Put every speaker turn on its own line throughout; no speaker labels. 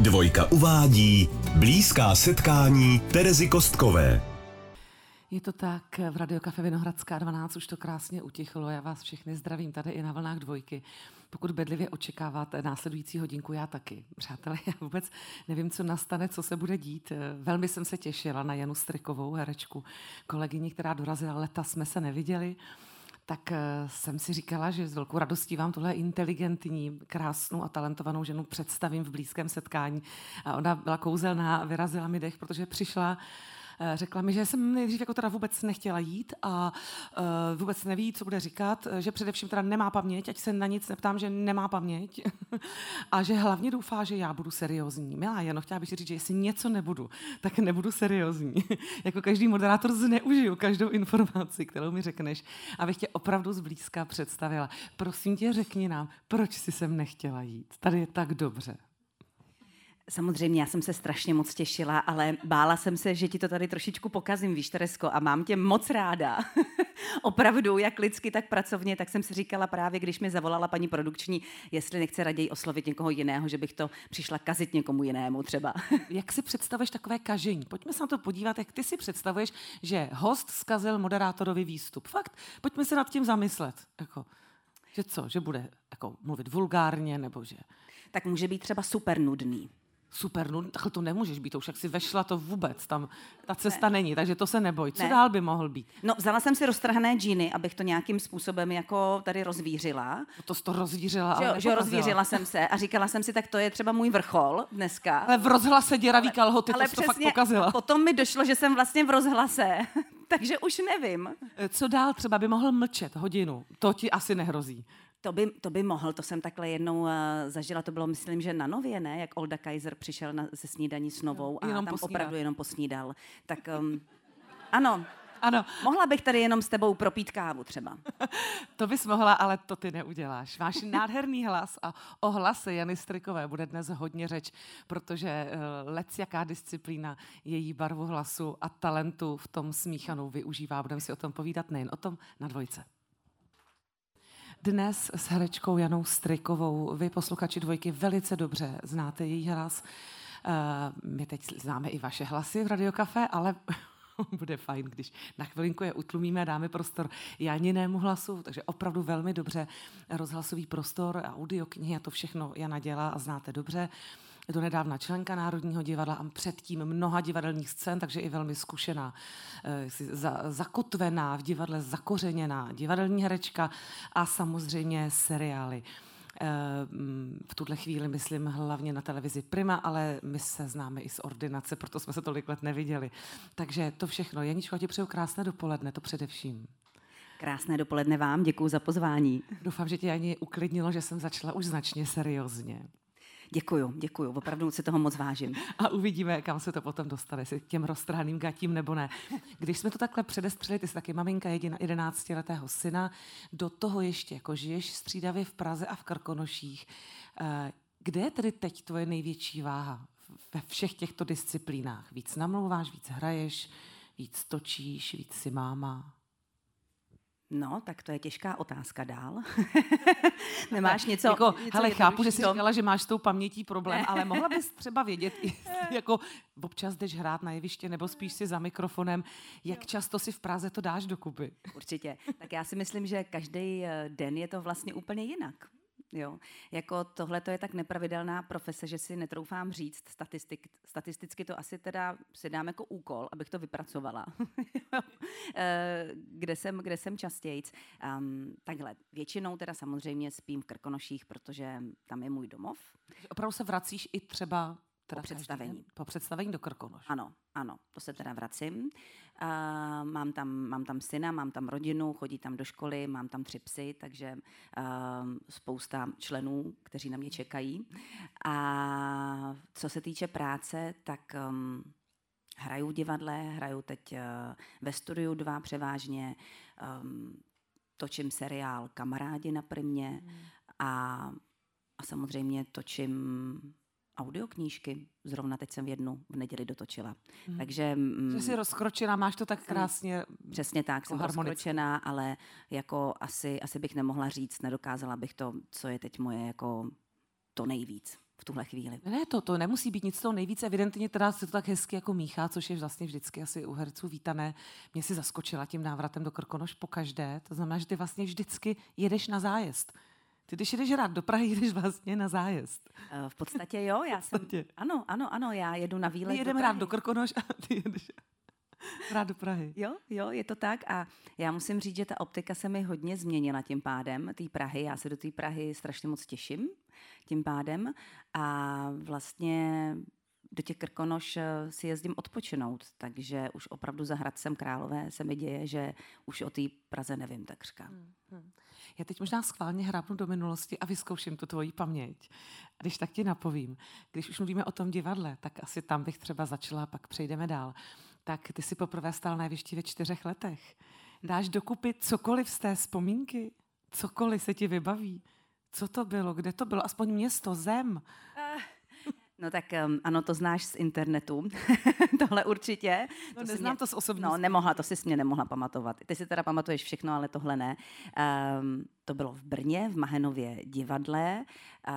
Dvojka uvádí blízká setkání Terezy Kostkové.
Je to tak, v Radio Cafe Vinohradská 12 už to krásně utichlo. Já vás všechny zdravím tady i na vlnách Dvojky. Pokud bedlivě očekáváte následující hodinku, já taky. Přátelé, já vůbec nevím, co nastane, co se bude dít. Velmi jsem se těšila na Janu Strykovou, herečku, kolegyni, která dorazila, leta jsme se neviděli. Tak jsem si říkala, že s velkou radostí vám tuhle inteligentní, krásnou a talentovanou ženu představím v blízkém setkání. A ona byla kouzelná, vyrazila mi dech, protože přišla, řekla mi, že jsem nejdřív jako teda vůbec nechtěla jít a vůbec neví, co bude říkat, že především teda nemá paměť, ať se na nic neptám, že nemá paměť a že hlavně doufá, že já budu seriózní. Milá Jano, chtěla bych říct, že jestli něco nebudu, tak nebudu seriózní. Jako každý moderátor zneužiju každou informaci, kterou mi řekneš, abych tě opravdu zblízka představila. Prosím tě, řekni nám, proč jsi sem nechtěla jít? Tady je tak dobře.
Samozřejmě, já jsem se strašně moc těšila, ale bála jsem se, že ti to tady trošičku pokazím, víš, Teresko, a mám tě moc ráda. Opravdu, jak lidsky, tak pracovně, tak jsem si říkala právě, když mi zavolala paní produkční, jestli nechce raději oslovit někoho jiného, že bych to přišla kazit někomu jinému třeba.
Jak si představuješ takové kažení? Pojďme se na to podívat, jak ty si představuješ, že host zkazil moderátorovi výstup. Fakt, pojďme se nad tím zamyslet. Jako, že co, že bude jako mluvit vulgárně, nebo že...
Tak může být třeba super nudný.
Super, no takhle to nemůžeš být, to už jak si vešla, to vůbec, tam ta cesta není, takže to se neboj. Co dál by mohl být?
No, vzala jsem si roztrhané džíny, abych to nějakým způsobem jako tady rozvířila.
To jsi to rozvířila, ale
že rozvířila jsem se a říkala jsem si, tak to je třeba můj vrchol dneska.
Ale v rozhlase děravý kalhoty, to jsi to fakt pokazila.
Potom mi došlo, že jsem vlastně v rozhlase, takže už nevím.
Co dál třeba by mohl mlčet hodinu? To ti asi nehrozí.
To by mohl, to jsem takhle jednou zažila, to bylo, myslím, že na Nově, ne? Jak Olda Kaiser přišel ze snídaní s Novou a tam opravdu jenom posnídal. Tak ano. Mohla bych tady jenom s tebou propít kávu třeba.
To bys mohla, ale to ty neuděláš. Máš nádherný hlas a o hlase Jany Strykové bude dnes hodně řeč, protože lecjaká disciplína její barvu hlasu a talentu v tom smíchanou využívá. Budeme si o tom povídat nejen o tom na Dvojce. Dnes s herečkou Janou Strykovou. Vy, posluchači Dvojky, velice dobře znáte její hlas. My teď známe i vaše hlasy v Radio Cafe, ale bude fajn, když na chvilinku je utlumíme a dáme prostor Janinému hlasu, takže opravdu velmi dobře rozhlasový prostor, audioknihy a to všechno Jana dělá a znáte dobře. Je to nedávna členka Národního divadla a předtím mnoha divadelních scén, takže i velmi zkušená, zakotvená v divadle, zakořeněná divadelní herečka a samozřejmě seriály. V tuhle chvíli myslím hlavně na televizi Prima, ale my se známe i z ordinace, proto jsme se tolik let neviděli. Takže to všechno. Janičko, ti přeju krásné dopoledne, to především.
Krásné dopoledne vám, děkuju za pozvání.
Doufám, že tě Jani uklidnilo, že jsem začala už značně seriózně.
Děkuju, opravdu si toho moc vážím.
A uvidíme, kam se to potom dostane, jestli k těm roztrhaným gatím nebo ne. Když jsme to takhle předestřeli, ty jsi taky maminka 11letého syna, do toho ještě jako žiješ střídavě v Praze a v Krkonoších. Kde je tedy teď tvoje největší váha ve všech těchto disciplínách? Víc namlouváš, víc hraješ, víc točíš, víc si máma?
No, tak to je těžká otázka dál. Nemáš něco?
Jako, hele, chápu, že jsi říkala, že máš s tou pamětí problém, ale mohla bys třeba vědět, jako občas jdeš hrát na jeviště nebo spíš si za mikrofonem, jak často si v Praze to dáš dokupy?
Určitě. Tak já si myslím, že každý den je to vlastně úplně jinak. Jo, jako tohle to je tak nepravidelná profese, že si netroufám říct, statisticky to asi teda si dám jako úkol, abych to vypracovala. kde jsem častějc. Takhle, většinou teda samozřejmě spím v Krkonoších, protože tam je můj domov.
Opravdu se vracíš i třeba
po
představení do Krkonoš.
Ano, to se teda vracím. Mám tam syna, mám tam rodinu, chodí tam do školy, mám tam 3 psy, takže spousta členů, kteří na mě čekají. A co se týče práce, tak hraju v divadle, hraju teď ve Studiu 2 převážně, točím seriál Kamarádi na Primě a samozřejmě točím audioknížky. Zrovna teď jsem jednu v neděli dotočila. Takže...
Že jsi rozkročená, máš to tak krásně.
Přesně tak, jsem rozkročená, ale jako asi bych nemohla říct, nedokázala bych to, co je teď moje jako to nejvíc. v tuhle chvíli.
Ne, to nemusí být nic toho nejvíc. Evidentně teda se to tak hezky jako míchá, což je vlastně vždycky asi u herců vítané. Mě si zaskočila tím návratem do Krkonoš pokaždé. To znamená, že ty vlastně vždycky jedeš na zájezd. Ty, když jedeš rád do Prahy, jedeš vlastně na zájezd.
V podstatě jo, ano, já jedu na výlet.
My jedeme rád do Krkonoš a ty jedeš rád do Prahy.
Jo, je to tak a já musím říct, že ta optika se mi hodně změnila tím pádem, té Prahy. Já se do té Prahy strašně moc těším tím pádem a vlastně do těch Krkonoš si jezdím odpočinout, takže už opravdu za Hradcem Králové se mi děje, že už o té Praze nevím takřka.
Já teď možná schválně hrábnu do minulosti a vyzkouším tu tvoji paměť. Když tak ti napovím, když už mluvíme o tom divadle, tak asi tam bych třeba začala, pak přejdeme dál. Tak ty si poprvé stál na jevišti ve 4 letech. Dáš dokupy cokoliv z té vzpomínky? Cokoliv se ti vybaví? Co to bylo? Kde to bylo? Aspoň město, zem?
No tak ano, to znáš z internetu. Tohle určitě.
No, neznám to z osobní.
To jsi mě nemohla pamatovat. Ty si teda pamatuješ všechno, ale tohle ne. To bylo v Brně, v Mahenově divadle.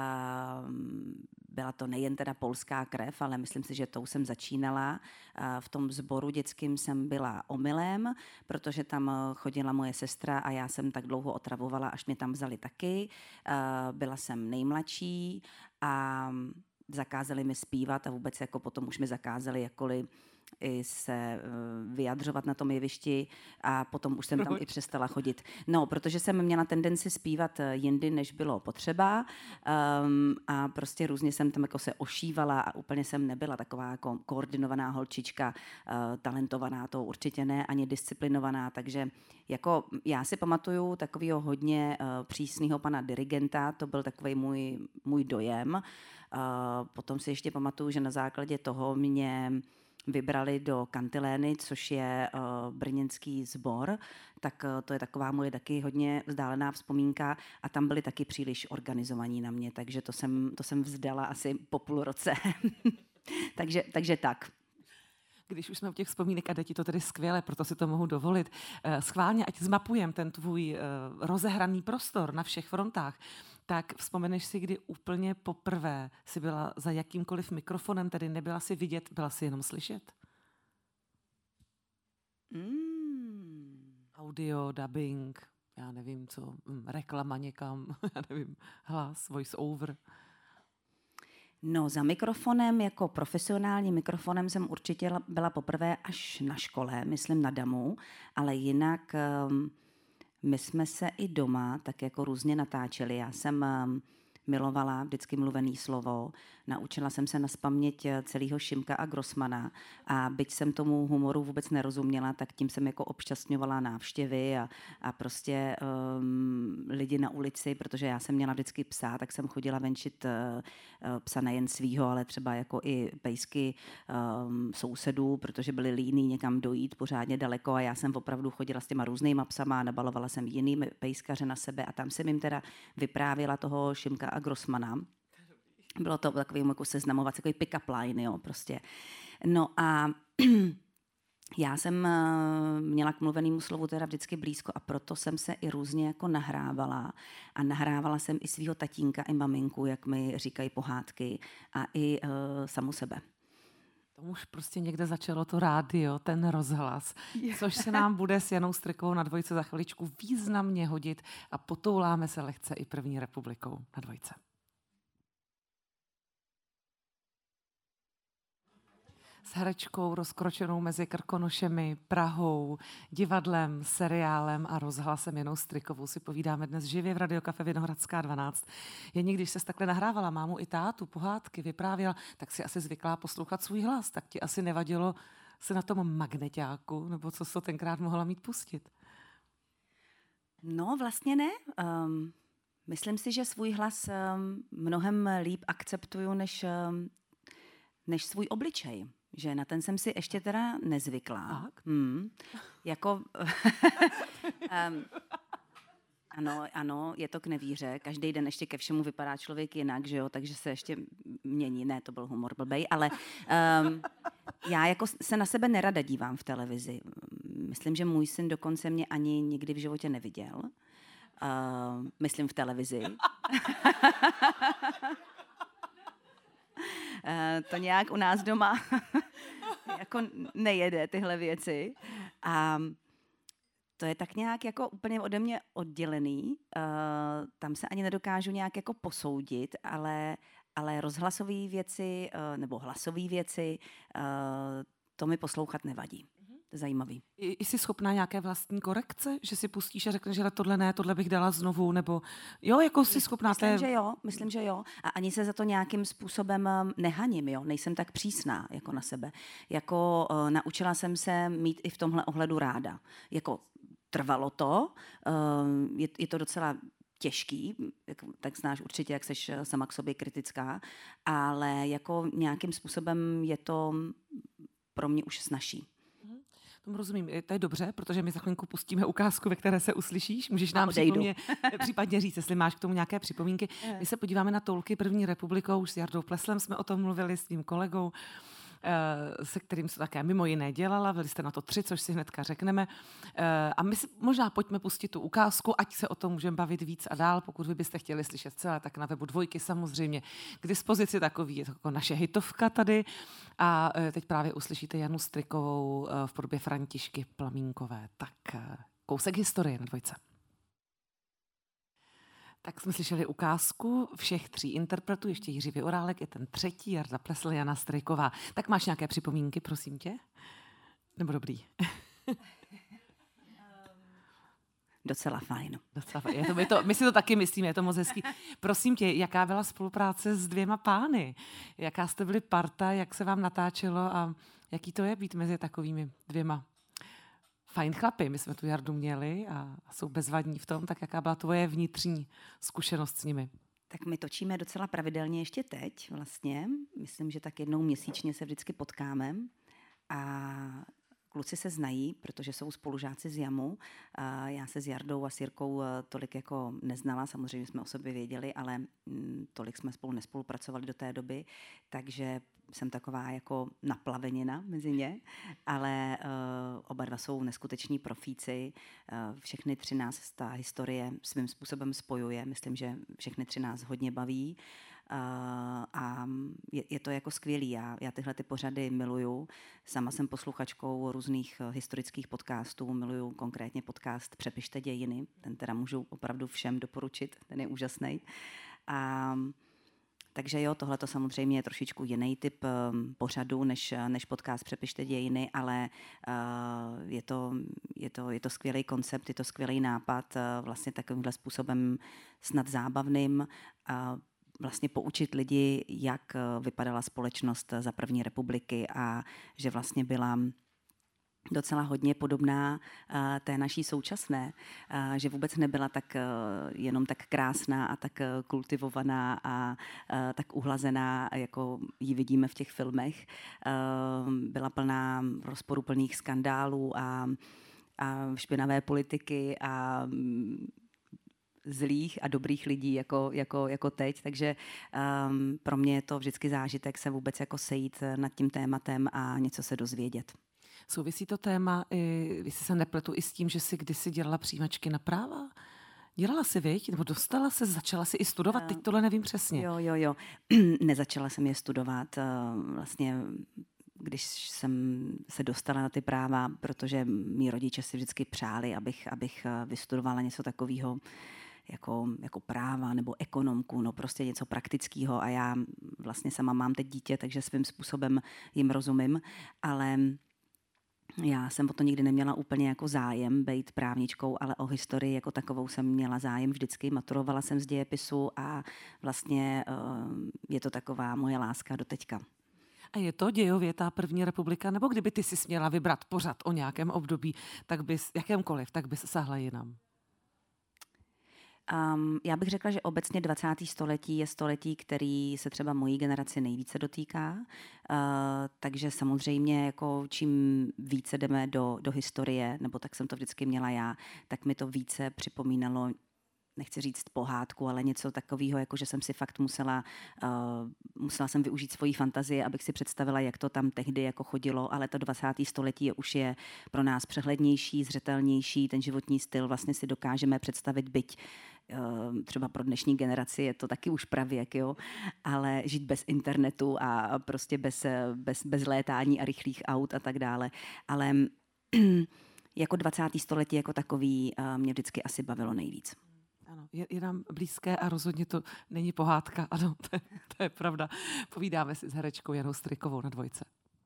Byla to nejen teda polská krev, ale myslím si, že tou jsem začínala. V tom sboru dětským jsem byla omylem, protože tam chodila moje sestra a já jsem tak dlouho otravovala, až mě tam vzali taky. Byla jsem nejmladší a zakázali mi zpívat a vůbec jako potom už mi zakázali jakkoliv i se vyjadřovat na tom jevišti a potom už jsem tam i přestala chodit. No, protože jsem měla tendenci zpívat jindy, než bylo potřeba a prostě různě jsem tam jako se ošívala a úplně jsem nebyla taková jako koordinovaná holčička, talentovaná, to určitě ne, ani disciplinovaná, takže jako já si pamatuju takovýho hodně přísného pana dirigenta, to byl takový můj dojem. Potom si ještě pamatuju, že na základě toho mě vybrali do Kantilény, což je brněnský sbor, tak to je taková moje taky hodně vzdálená vzpomínka a tam byli taky příliš organizovaní na mě, takže to jsem vzdala asi po půl roce. takže tak.
Když už jsme u těch vzpomínek a jde ti to tedy skvěle, proto si to mohu dovolit. Schválně, ať zmapujem ten tvůj rozehraný prostor na všech frontách, tak vzpomeneš si, kdy úplně poprvé si byla za jakýmkoliv mikrofonem, tedy nebyla si vidět, byla si jenom slyšet? Audio, dubbing, já nevím co, reklama někam, já nevím, hlas, voice over.
No, za mikrofonem, jako profesionálním mikrofonem jsem určitě byla poprvé až na škole, myslím na DAMu, ale jinak my jsme se i doma tak jako různě natáčeli. Já jsem milovala vždycky mluvený slovo, naučila jsem se nazpaměť celého Šimka a Grossmana a byť jsem tomu humoru vůbec nerozuměla, tak tím jsem jako obšťastňovala návštěvy a prostě lidi na ulici, protože já jsem měla vždycky psa, tak jsem chodila venčit psa nejen svýho, ale třeba jako i pejsky sousedů, protože byli líní někam dojít pořádně daleko a já jsem opravdu chodila s těma různýma psama, nabalovala jsem jiný pejskaře na sebe a tam jsem jim teda vyprávěla toho Šimka a Grossmana. Bylo to takový jako seznamovací, takový pick-up line, jo, prostě. No a já jsem měla k mluvenému slovu teda vždycky blízko a proto jsem se i různě jako nahrávala. A nahrávala jsem i svýho tatínka, i maminku, jak mi říkají pohádky, a i samu sebe.
Tomu už prostě někde začalo to rádio, ten rozhlas, což se nám bude s Janou Strikovou na Dvojce za chviličku významně hodit a potouláme se lehce i první republikou na Dvojce. S herečkou rozkročenou mezi Krkonošemi, Prahou, divadlem, seriálem a rozhlasem Janou Strikovou si povídáme dnes živě v Radio Cafe Vinohradská 12. Jen když ses takhle nahrávala mámu i tátu, pohádky, vyprávěla, tak si asi zvyklá poslouchat svůj hlas, tak ti asi nevadilo se na tom magneťáku, nebo co jsi tenkrát mohla mít pustit?
No vlastně ne. Myslím si, že svůj hlas mnohem líp akceptuju než svůj obličej. Že na ten jsem si ještě teda nezvykla. Jako, ano, je to k nevíře. Každý den ještě ke všemu vypadá člověk jinak, že jo, takže se ještě mění. Ne, to byl humor blbej, ale já jako se na sebe nerada dívám v televizi. Myslím, že můj syn dokonce mě ani nikdy v životě neviděl. Myslím v televizi. To nějak u nás doma jako nejede tyhle věci. A to je tak nějak jako úplně ode mě oddělený. Tam se ani nedokážu nějak jako posoudit, ale rozhlasové věci nebo hlasové věci, to mi poslouchat nevadí. To je zajímavý.
Jsi schopná nějaké vlastní korekce? Že si pustíš a řekneš, že tohle ne, tohle bych dala znovu, nebo jo, jako jsi schopná
Myslím, že jo. A ani se za to nějakým způsobem nehaním, jo. Nejsem tak přísná jako na sebe. Jako naučila jsem se mít i v tomhle ohledu ráda. Jako trvalo to, je to docela těžký, tak znáš určitě, jak seš sama k sobě kritická, ale jako nějakým způsobem je to pro mě už snazší.
Tomu rozumím, to je dobře, protože my za chvilku pustíme ukázku, ve které se uslyšíš. Můžeš nám případně říct, jestli máš k tomu nějaké připomínky. My se podíváme na Toulky první republikou, už s Jardou Pleslem jsme o tom mluvili, s tvým kolegou, se kterým se také mimo jiné dělala. Byli jste na to 3, což si hnedka řekneme. A my si možná pojďme pustit tu ukázku, ať se o tom můžeme bavit víc a dál. Pokud vy byste chtěli slyšet celé, tak na webu Dvojky samozřejmě k dispozici takový, je to jako naše hitovka tady. A teď právě uslyšíte Janu Strikovou v podobě Františky Plamínkové. Tak kousek historie na Dvojce. Tak jsme slyšeli ukázku všech 3 interpretů, ještě Jiří Vyorálek je ten 3, Jarda Plesl, Jana Striková. Tak máš nějaké připomínky, prosím tě? Nebo dobrý?
Docela fajn.
My si to taky myslíme, je to moc hezký. Prosím tě, jaká byla spolupráce s 2 pány? Jaká jste byli parta, jak se vám natáčelo a jaký to je být mezi takovými 2 fajn chlapy? My jsme tu Jardu měli a jsou bezvadní v tom, tak jaká byla tvoje vnitřní zkušenost s nimi?
Tak my točíme docela pravidelně ještě teď vlastně. Myslím, že tak jednou měsíčně se vždycky potkáme a kluci se znají, protože jsou spolužáci z JAMu. Já se s Jardou a s Jirkou tolik jako neznala, samozřejmě jsme o sobě věděli, ale tolik jsme spolu nespolupracovali do té doby, takže jsem taková jako naplavenina mezi ně, ale oba dva jsou neskuteční profíci. Všechny 3 nás ta historie svým způsobem spojuje. Myslím, že všechny 3 nás hodně baví. A je to jako skvělý. Já tyhle ty pořady miluju. Sama jsem posluchačkou různých historických podcastů. Miluju konkrétně podcast Přepište dějiny. Ten teda můžu opravdu všem doporučit. Ten je úžasný. Takže jo, tohle to samozřejmě je trošičku jiný typ pořadu než podcast Přepište dějiny, ale je to skvělý koncept, je to skvělý nápad, vlastně takovýmhle způsobem snad zábavným, vlastně poučit lidi, jak vypadala společnost za první republiky a že vlastně byla docela hodně podobná té naší současné, že vůbec nebyla tak jenom tak krásná a tak kultivovaná a tak uhlazená, jako ji vidíme v těch filmech. Byla plná rozporuplných skandálů a špinavé politiky a zlých a dobrých lidí jako teď, takže pro mě je to vždycky zážitek se vůbec jako sejít nad tím tématem a něco se dozvědět.
Souvisí to téma, jestli se nepletu, i s tím, že jsi kdysi dělala přijímačky na práva? Dělala jsi, viď? Nebo dostala se, začala si i studovat? Teď tohle nevím přesně.
Jo. Nezačala jsem je studovat. Vlastně když jsem se dostala na ty práva, protože mý rodiče si vždycky přáli, abych vystudovala něco takového, jako práva nebo ekonomku, no prostě něco praktického a já vlastně sama mám teď dítě, takže svým způsobem jim rozumím, ale já jsem o to nikdy neměla úplně jako zájem být právničkou, ale o historii jako takovou jsem měla zájem vždycky, maturovala jsem z dějepisu a vlastně je to taková moje láska do teďka.
A je to dějově ta první republika, nebo kdyby ty si směla vybrat pořad o nějakém období, tak bys, jakémkoliv, tak bys sáhla jinam?
Já bych řekla, že obecně 20. století je století, který se třeba mojí generaci nejvíce dotýká, takže samozřejmě jako čím více jdeme do historie, nebo tak jsem to vždycky měla já, tak mi to více připomínalo nechci říct pohádku, ale něco takového, jako že jsem si fakt musela jsem využít svoji fantazii, abych si představila, jak to tam tehdy jako chodilo, ale to 20. století už je pro nás přehlednější, zřetelnější, ten životní styl vlastně si dokážeme představit, byť třeba pro dnešní generaci je to taky už pravěk, jo, ale žít bez internetu a prostě bez létání a rychlých aut a tak dále, ale jako 20. století jako takový mě vždycky asi bavilo nejvíc.
Ano, je nám blízké a rozhodně to není pohádka, ano, to je pravda. Povídáme si s herečkou Janou Strykovou na Dvojce.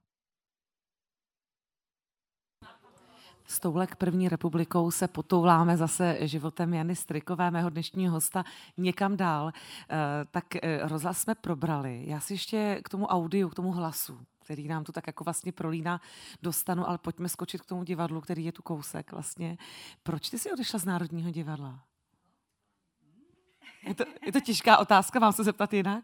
S touhle první republikou se potouláme zase životem Jany Strykové, mého dnešního hosta, někam dál. Tak rozhlas jsme probrali. Já si ještě k tomu audiu, k tomu hlasu, který nám tu tak jako vlastně prolíná, dostanu, ale pojďme skočit k tomu divadlu, který je tu kousek vlastně. Proč ty jsi odešla z Národního divadla? Je to těžká otázka, mám se zeptat jinak?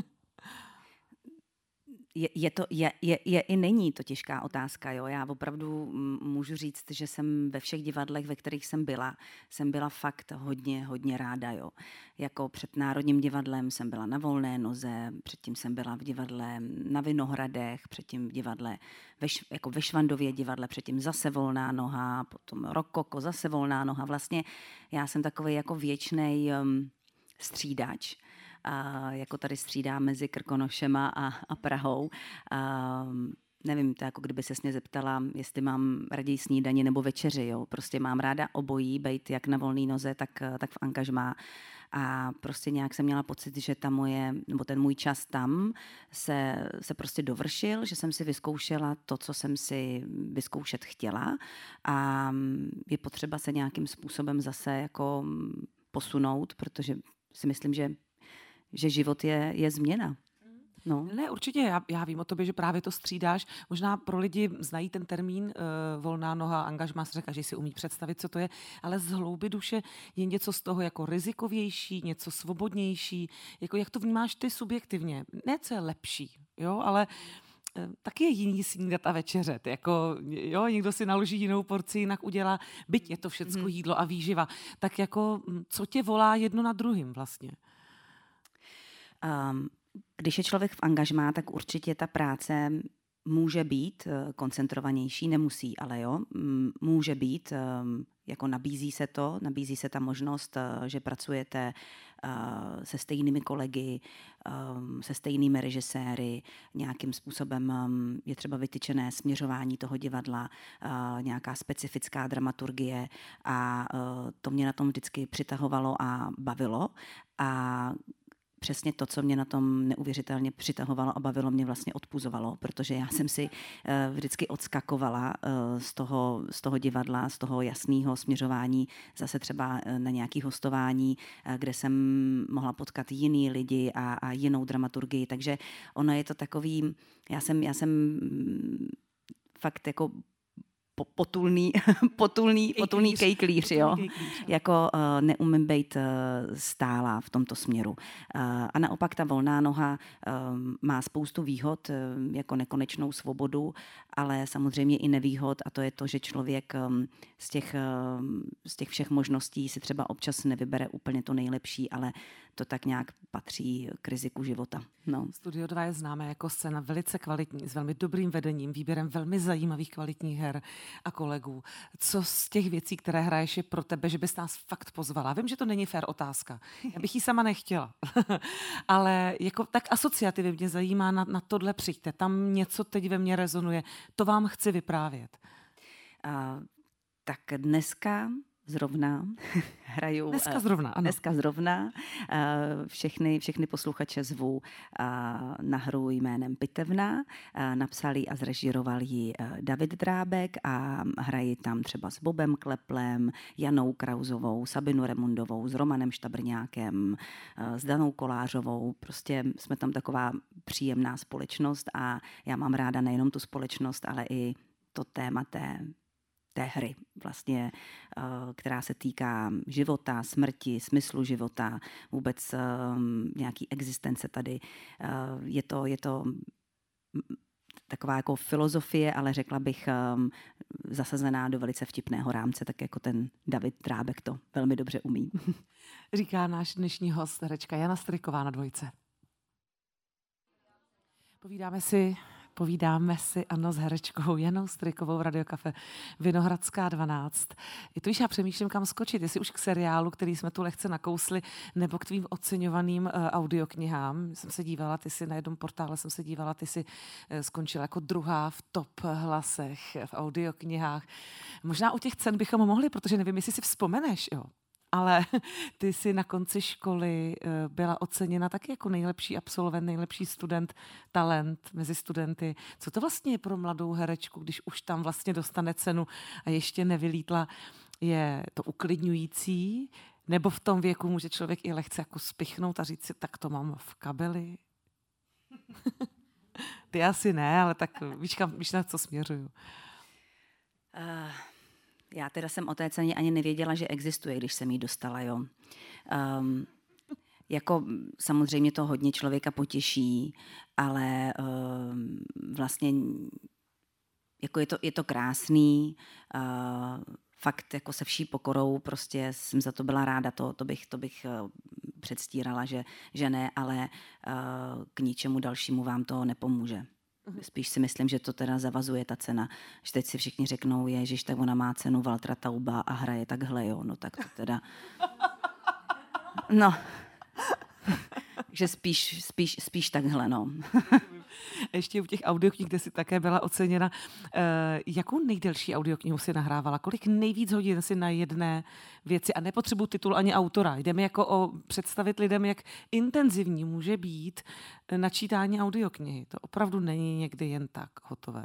Je i není to těžká otázka. Jo? Já opravdu můžu říct, že jsem ve všech divadlech, ve kterých jsem byla fakt hodně ráda. Jo? Jako před Národním divadlem jsem byla na Volné noze, předtím jsem byla v divadle na Vinohradech, předtím v divadle jako ve Švandově divadle, předtím zase Volná noha, potom Rokoko, zase Volná noha. Vlastně já jsem takový jako věčnej střídač. Jako tady střídá mezi Krkonošema a Prahou. Nevím, to jako kdyby ses mě zeptala, jestli mám raději snídani nebo večeři. Jo? Prostě mám ráda obojí, bejt jak na volné noze, tak v angažmá. A prostě nějak jsem měla pocit, že ten můj čas tam se prostě dovršil, že jsem si vyzkoušela to, co jsem si vyzkoušet chtěla. A je potřeba se nějakým způsobem zase jako posunout, protože si myslím, že život je změna. No.
Ne, určitě, já vím o tobě, že právě to střídáš. Možná pro lidi znají ten termín volná noha, angažmá, se říká, že si umí představit, co to je, ale z hloubi duše je něco z toho jako rizikovější, něco svobodnější. Jako jak to vnímáš ty subjektivně? Ne, co je lepší, jo, ale taky je jiný snídat a večeřet. Jako, jo, někdo si naloží jinou porci, jinak udělá, byť je to všecko jídlo a výživa. Tak jako, co tě volá jedno na druhým vlastně?
Když je člověk v angažmá, tak určitě ta práce může být koncentrovanější, nemusí, ale jo, může být, jako nabízí se ta možnost, že pracujete se stejnými kolegy, se stejnými režiséry, nějakým způsobem je třeba vytyčené směřování toho divadla, nějaká specifická dramaturgie a to mě na tom vždycky přitahovalo a bavilo. A přesně to, co mě na tom neuvěřitelně přitahovalo a bavilo, mě vlastně odpuzovalo, protože já jsem si vždycky odskakovala z toho divadla, z toho jasného směřování, zase třeba na nějaké hostování, kde jsem mohla potkat jiný lidi a jinou dramaturgii, takže ono je to takový, já jsem fakt jako potulný kejklíř, jo. Jako neumím být stálá v tomto směru. A naopak ta volná noha má spoustu výhod, jako nekonečnou svobodu, ale samozřejmě i nevýhod a to je to, že člověk z těch všech možností si třeba občas nevybere úplně to nejlepší, ale to tak nějak patří k riziku života. No.
Studio 2 je známé jako scéna velice kvalitní, s velmi dobrým vedením, výběrem velmi zajímavých kvalitních her a kolegů. Co z těch věcí, které hraješ, je pro tebe, že bys nás fakt pozvala? Vím, že to není fér otázka. Já bych ji sama nechtěla. Ale jako tak asociativně mě zajímá, na tohle přijďte. Tam něco teď ve mně rezonuje. To vám chci vyprávět.
Tak dneska zrovna hraju. Dneska zrovna. Všechny posluchače zvu na hru jménem Pitevna. Napsal ji a zrežíroval ji David Drábek a hraji tam třeba s Bobem Kleplem, Janou Krauzovou, Sabinu Remundovou, s Romanem Štabrňákem, s Danou Kolářovou. Prostě jsme tam taková příjemná společnost a já mám ráda nejenom tu společnost, ale i to téma té hry, vlastně, která se týká života, smrti, smyslu života, vůbec nějaký existence tady. Je to taková jako filozofie, ale řekla bych zasazená do velice vtipného rámce, tak jako ten David Trábek to velmi dobře umí.
Říká náš dnešní host, herečka Jana Stryková na Dvojce. Povídáme si, ano, s herečkou Janou Strykovou v Radio Cafe Vinohradská 12. Je to, víš, já přemýšlím, kam skočit, jestli už k seriálu, který jsme tu lehce nakousli, nebo k tvým oceňovaným audioknihám. Jsem se dívala, ty jsi na jednom portále, ty jsi skončila jako druhá v top hlasech v audioknihách. Možná u těch cen bychom mohli, protože nevím, jestli si vzpomeneš, jo. Ale ty jsi na konci školy byla oceněna taky jako nejlepší absolvent, nejlepší student, talent mezi studenty. Co to vlastně je pro mladou herečku, když už tam vlastně dostane cenu a ještě nevylítla? Je to uklidňující? Nebo v tom věku může člověk i lehce jako spichnout a říct si, tak to mám v kabeli? Ty asi ne, ale tak víš na co směřuju.
Já teda jsem o té ceně ani nevěděla, že existuje, když jsem ji dostala, jo. Jako samozřejmě to hodně člověka potěší, ale vlastně jako je to krásný, fakt jako se vší pokorou, prostě jsem za to byla ráda, to bych předstírala, že ne, ale k ničemu dalšímu vám to nepomůže. Spíš si myslím, že to teda zavazuje ta cena. Že teď si všichni řeknou, ježiš, tak ona má cenu Waltera Tauba a hraje takhle, jo, no tak to teda... No, že spíš takhle, no.
Ještě u těch audioknih, kde jsi také byla oceněna, jakou nejdelší audioknihu si nahrávala? Kolik nejvíc hodin si na jedné věci? A nepotřebuji titul ani autora. Jde mi jako představit lidem, jak intenzivní může být načítání audioknihy. To opravdu není někdy jen tak hotové.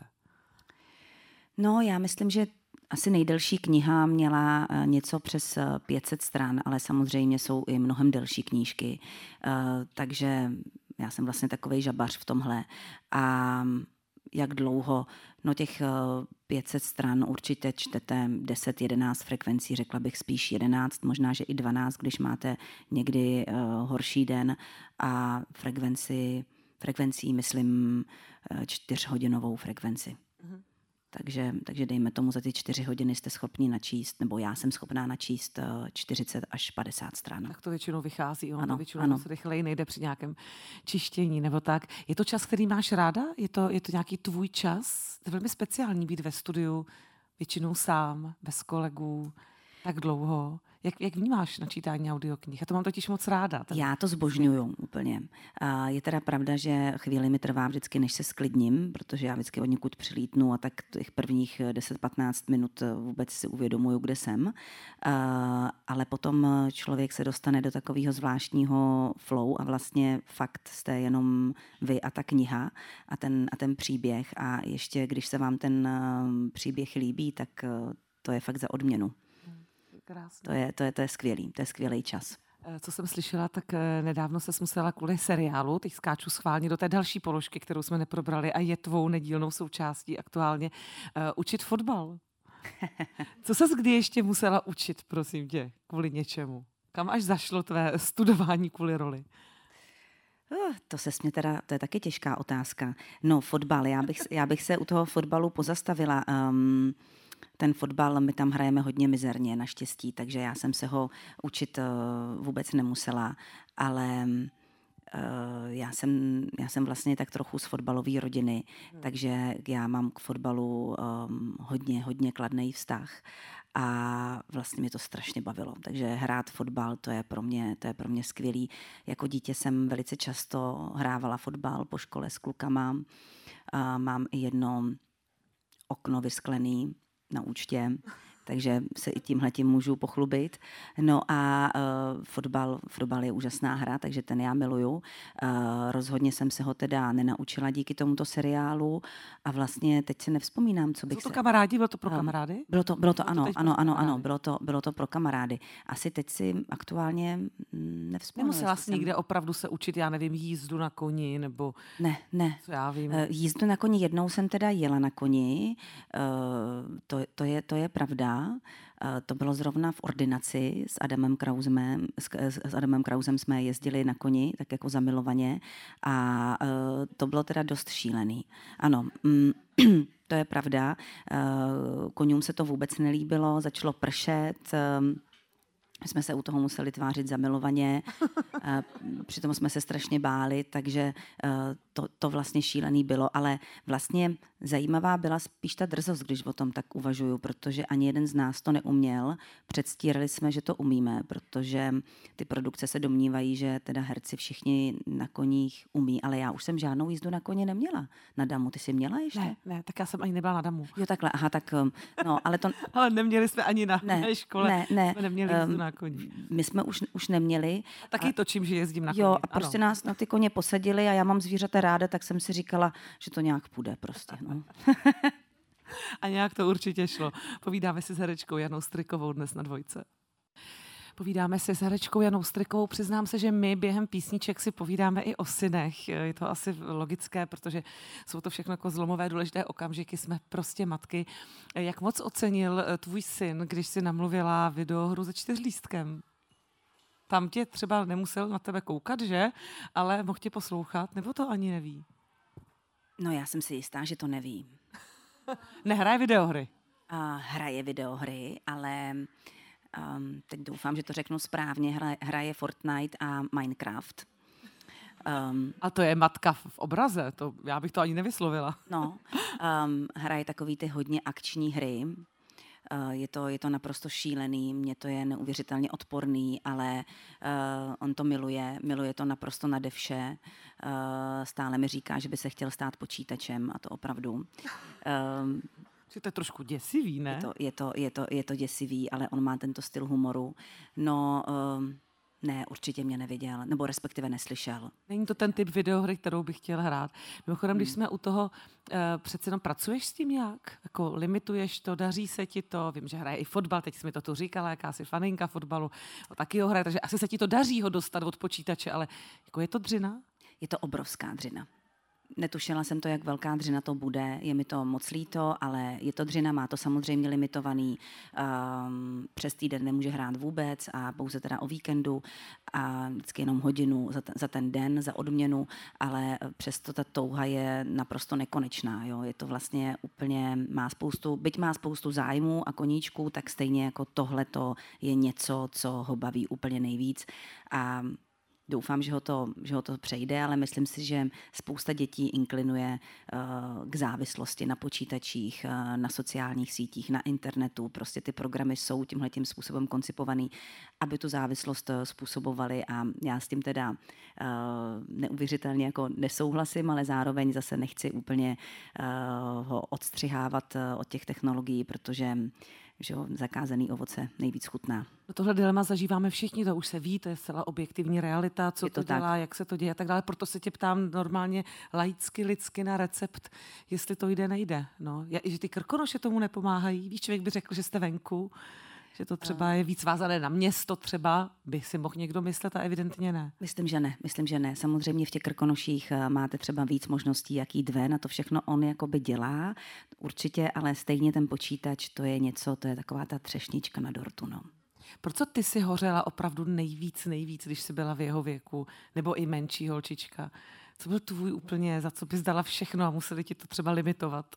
No, já myslím, že asi nejdelší kniha měla něco přes 500 stran, ale samozřejmě jsou i mnohem delší knížky. Takže já jsem vlastně takovej žabař v tomhle. A jak dlouho? No těch 500 stran určitě čtete 10-11 frekvencí, řekla bych spíš 11, možná, že i 12, když máte někdy horší den a frekvencí myslím 4hodinovou frekvenci. Takže dejme tomu, za ty 4 hodiny jste schopni načíst, nebo já jsem schopná načíst 40 až 50 stran.
Tak to většinou vychází,
ano,
většinou se rychleji nejde při nějakém čištění nebo tak. Je to čas, který máš ráda? Je to nějaký tvůj čas? To je velmi speciální být ve studiu, většinou sám, bez kolegů, tak dlouho. Jak vnímáš načítání audioknih? Já to mám totiž moc ráda.
Já to zbožňuju úplně. Je teda pravda, že chvíli mi trvá vždycky, než se sklidním, protože já vždycky od někud přilítnu a tak těch prvních 10-15 minut vůbec si uvědomuju, kde jsem. Ale potom člověk se dostane do takového zvláštního flow a vlastně fakt jste jenom vy a ta kniha a ten příběh. A ještě, když se vám ten příběh líbí, tak to je fakt za odměnu.
Krásně.
To je skvělý čas.
Co jsem slyšela, tak nedávno se musela kvůli seriálu, teď skáču schválně do té další položky, kterou jsme neprobrali a je tvou nedílnou součástí aktuálně, učit fotbal. Co ses kdy ještě musela učit, prosím tě, kvůli něčemu? Kam až zašlo tvé studování kvůli roli?
To je taky těžká otázka. No, fotbal, já bych se u toho fotbalu pozastavila. Ten fotbal my tam hrajeme hodně mizerně, naštěstí, takže já jsem se ho učit vůbec nemusela, ale já jsem vlastně tak trochu z fotbalové rodiny, takže já mám k fotbalu hodně kladný vztah a vlastně mě to strašně bavilo. Takže hrát fotbal, to je pro mě skvělý. Jako dítě jsem velice často hrávala fotbal po škole s klukama. Mám i jedno okno vysklený na účtě, takže se i tímhletím můžu pochlubit. No a fotbal je úžasná hra, takže ten já miluju. Rozhodně jsem se ho teda nenaučila díky tomuto seriálu a vlastně teď si nevzpomínám, co bych
Jsou to kamarádi? Bylo to pro kamarády?
Bylo to ano, bylo to pro kamarády. Asi teď si aktuálně nevzpomínám.
Nemusela jsi nikde opravdu se učit, já nevím, jízdu na koni, nebo...
Ne.
Co já vím.
Jízdu na koni jednou jsem teda jela na koni, to je pravda, To bylo zrovna v ordinaci s Adamem Krausem. S Adamem Krausem jsme jezdili na koni, tak jako zamilovaně. A to bylo teda dost šílený. Ano, to je pravda. Koňům se to vůbec nelíbilo, začalo pršet. Jsme se u toho museli tvářit zamilovaně, přitom jsme se strašně báli, takže to vlastně šílený bylo, ale vlastně zajímavá byla spíš ta drzost, když o tom tak uvažuju, protože ani jeden z nás to neuměl. Předstírali jsme, že to umíme, protože ty produkce se domnívají, že teda herci všichni na koních umí, ale já už jsem žádnou jízdu na koně neměla. Na damu, ty jsi měla ještě?
Ne, tak já jsem ani nebyla na damu.
Jo, takhle, aha, tak no, ale to...
Ale neměli jsme ani na škole, jsme neměli jízdu na koni.
My jsme už neměli.
Taky točím, že jezdím na koni.
Jo, a prostě nás na ty koně posadili a já mám zvířata ráda, tak jsem si říkala, že to nějak půjde prostě. No.
A nějak to určitě šlo. Povídáme si s herečkou Janou Strykovou dnes na Dvojce. Povídáme si s herečkou Janou Strykovou. Přiznám se, že my během písniček si povídáme i o synech. Je to asi logické, protože jsou to všechno jako zlomové důležité okamžiky. Jsme prostě matky. Jak moc ocenil tvůj syn, když si namluvila videohru se 4lístkem? Tam tě třeba nemusel na tebe koukat, že? Ale mohl tě poslouchat, nebo to ani neví?
No já jsem si jistá, že to neví.
Nehraje videohry?
Hraje videohry, ale teď doufám, že to řeknu správně, hraje Fortnite a Minecraft.
A to je matka v obraze, já bych to ani nevyslovila.
No, hraje takový ty hodně akční hry. Je to naprosto šílený, mně to je neuvěřitelně odporný, ale on to miluje to naprosto nade vše. Stále mi říká, že by se chtěl stát počítačem a to opravdu.
To je trošku děsivý, ne?
Je to děsivý, ale on má tento styl humoru. No, ne, určitě mě neviděl, nebo respektive neslyšel.
Není to ten typ videohry, kterou bych chtěl hrát. Mimochodem, když jsme u toho, přece jenom pracuješ s tím jak? Jako limituješ to, daří se ti to? Vím, že hraje i fotbal, teď jsi mi to tu říkala, jaká jsi faninka fotbalu, taky ho hraje, takže asi se ti to daří ho dostat od počítače, ale jako je to dřina?
Je to obrovská dřina. Netušila jsem to, jak velká dřina to bude, je mi to moc líto, ale je to dřina, má to samozřejmě limitovaný, přes týden nemůže hrát vůbec a pouze teda o víkendu a vždycky jenom hodinu za ten den, za odměnu, ale přesto ta touha je naprosto nekonečná, jo? Je to vlastně úplně, byť má spoustu zájmů a koníčků, tak stejně jako tohleto je něco, co ho baví úplně nejvíc a doufám, že ho to přejde, ale myslím si, že spousta dětí inklinuje k závislosti na počítačích, na sociálních sítích, na internetu. Prostě ty programy jsou tímhletím způsobem koncipovaný, aby tu závislost způsobovaly a já s tím teda neuvěřitelně jako nesouhlasím, ale zároveň zase nechci úplně ho odstřihávat od těch technologií, protože zakázaný ovoce nejvíc chutná.
No tohle dilema zažíváme všichni, to už se ví, to je celá objektivní realita, co to dělá, tak, jak se to děje a tak dále. Proto se tě ptám normálně laicky, lidsky na recept, jestli to jde, nejde. No, že ty krkonoše tomu nepomáhají. Víš, člověk by řekl, že jste venku, že to třeba je víc vázané na město třeba, by si mohl někdo myslet a evidentně ne.
Myslím, že ne. Samozřejmě v těch Krkonoších máte třeba víc možností, jak jít ven a to všechno on jakoby dělá. Určitě, ale stejně ten počítač, to je taková ta třešnička na dortu, no.
Pro co ty si hořela opravdu nejvíc, když jsi byla v jeho věku, nebo i menší holčička? Co byl tvůj úplně, za co bys dala všechno a museli ti to třeba limitovat?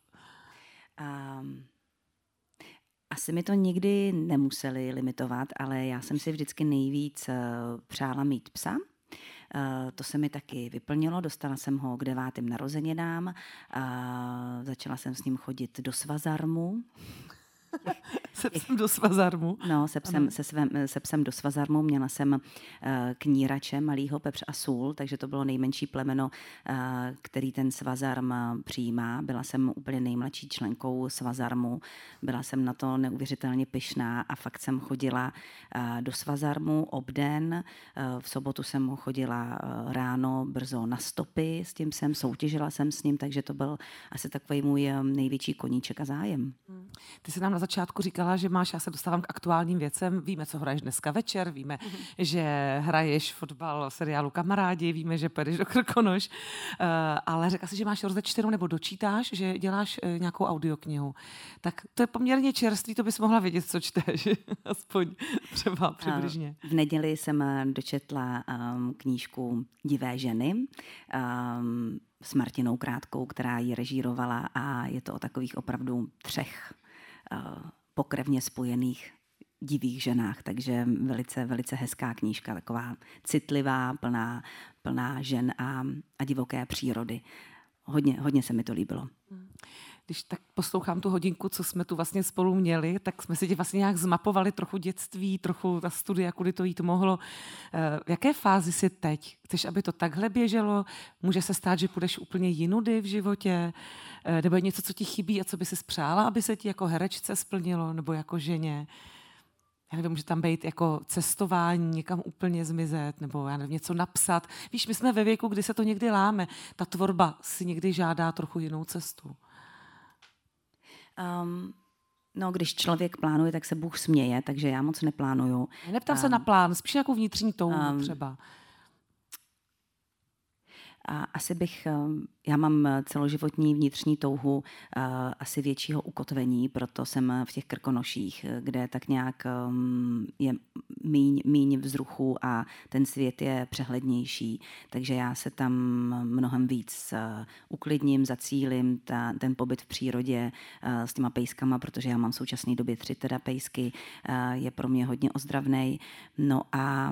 Asi mi to nikdy nemuseli limitovat, ale já jsem si vždycky nejvíc přála mít psa. To se mi taky vyplnilo, dostala jsem ho k 9. narozeninám, začala jsem s ním chodit do svazarmu.
Se psem do svazarmu?
No, se psem do svazarmu. Měla jsem knírače, malýho Pepř a Sůl, takže to bylo nejmenší plemeno, který ten svazarm přijímá. Byla jsem úplně nejmladší členkou svazarmu. Byla jsem na to neuvěřitelně pyšná a fakt jsem chodila do svazarmu obden. V sobotu jsem chodila ráno brzo na stopy s tím psem, soutěžila jsem s ním, takže to byl asi takový můj největší koníček a zájem.
Ty jsi nám na začátku říkala, říkala, že máš, já se dostávám k aktuálním věcem, víme, co hraješ dneska večer, víme, že hraješ fotbal seriálu Kamarádi, víme, že pojedeš do Krkonoš, ale řekla si, že máš rozečtenou nebo dočítáš, že děláš nějakou audioknihu. Tak to je poměrně čerstvý, to bys mohla vědět, co čteš, aspoň třeba přibližně.
V neděli jsem dočetla knížku Divé ženy s Martinou Krátkou, která ji režírovala, a je to o takových opravdu 3 pokrevně spojených divých ženách, takže velice, velice hezká knížka, taková citlivá, plná žen a divoké přírody. Hodně se mi to líbilo.
Když tak poslouchám tu hodinku, co jsme tu vlastně spolu měli, tak jsme si tě vlastně nějak zmapovali trochu dětství, trochu ta studia, kudy to jít mohlo. V jaké fázi jsi teď? Chceš, aby to takhle běželo? Může se stát, že půjdeš úplně jinudy v životě? Nebo je něco, co ti chybí a co by si spřála, aby se ti jako herečce splnilo, nebo jako ženě? Já nevím, může tam být jako cestování, někam úplně zmizet, nebo já nevím, něco napsat. Víš, my jsme ve věku, kdy se to někdy láme. Ta tvorba si někdy žádá trochu jinou cestu.
No, když člověk plánuje, tak se Bůh směje, takže já moc neplánuju.
Neptám se na plán, spíš jako vnitřní touhu třeba.
A já mám celoživotní vnitřní touhu asi většího ukotvení, proto jsem v těch Krkonoších, kde tak nějak je míň vzruchu a ten svět je přehlednější, takže já se tam mnohem víc uklidním, zacílim, ten pobyt v přírodě s těma pejskama, protože já mám v současné době 3 teda pejsky, je pro mě hodně ozdravnej. No a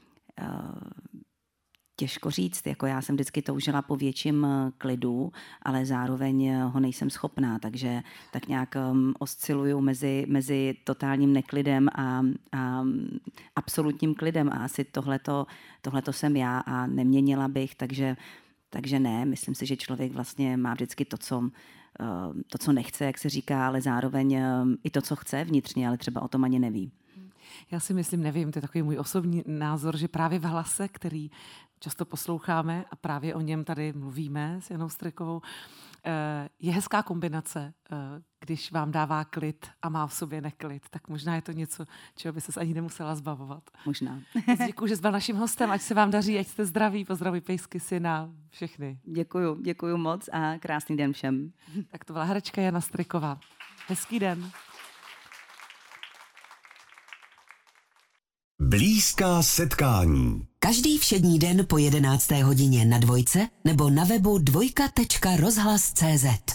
těžko říct, jako já jsem vždycky toužila po větším klidu, ale zároveň ho nejsem schopná, takže tak nějak osciluju mezi totálním neklidem a absolutním klidem a asi tohleto jsem já a neměnila bych, takže ne, myslím si, že člověk vlastně má vždycky to, co nechce, jak se říká, ale zároveň i to, co chce vnitřně, ale třeba o tom ani neví.
Já si myslím, nevím, to je takový můj osobní názor, že právě v hlase, který často posloucháme a právě o něm tady mluvíme s Janou Strikovou, je hezká kombinace, když vám dává klid a má v sobě neklid. Tak možná je to něco, čeho by ses ani nemusela zbavovat.
Možná.
Děkuji, že jsi byl naším hostem, ať se vám daří, ať jste zdraví, pozdravuj pejsky, syna, všechny.
Děkuju moc a krásný den všem.
Tak to byla herečka Jana Striková. Hezký den.
Blízká setkání.
Každý všední den po 11. hodině na Dvojce nebo na webu dvojka.rozhlas.cz.